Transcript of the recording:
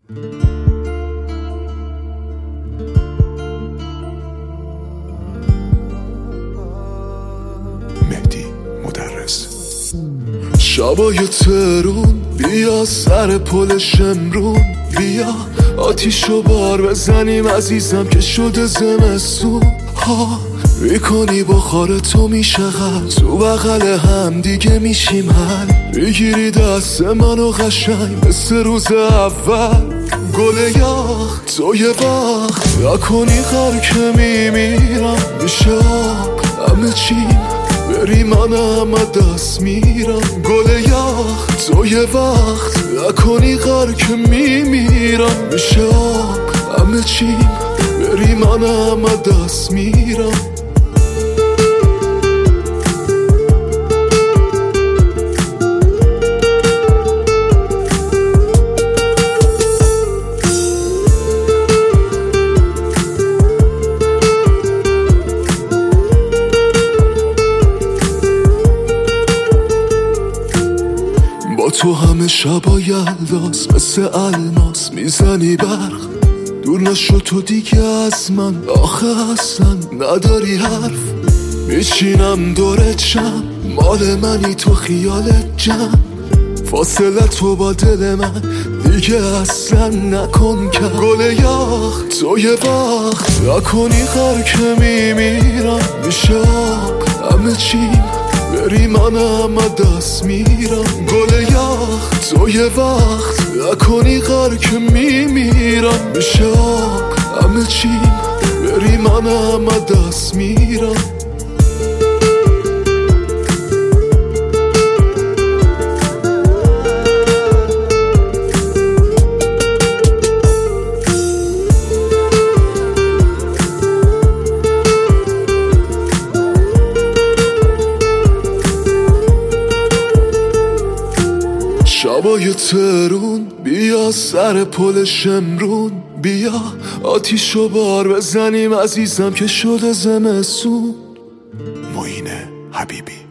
مهدی مدرس. شبای ترون بیا سر پل شمرون، بیا آتیشو بار بزنیم عزیزم که شده زمستون ها. میکنی بخار تو میشه غم، تو بغل هم دیگه میشیم حل. میگیری دست منو قشنگ مثل روز اول. گل یخ تو یه وقت نکنی غر که میمیرم، میشه آب همه چیم بری من همه دست میرم. گل یخ تو یه وقت نکنی غر که میمیرم، میشه آب همه چیم بری من همه دست میرم. با تو همه شبا یلداز مثل الماس میزنی برق. دور نشو تو دیگه از من، آخه اصلا نداری حرف. میچینم دورت شم، مال منی تو خیالت جمع. فاصله تو با دل من دیگه اصلا نکن که. گل یخ تو یه وقت نکنی غر که میمیرم، میشه آب همه چیم بری من همه دست میرم. گل یخ تو یه وقت نکنی غر که میمیرم، میشه آب همه چیم بری من همه دست میرم. شبای ترون بیا سر پل شمرون، بیا آتیشو بار بزنیم عزیزم که شده زمستون. معین حبیبی.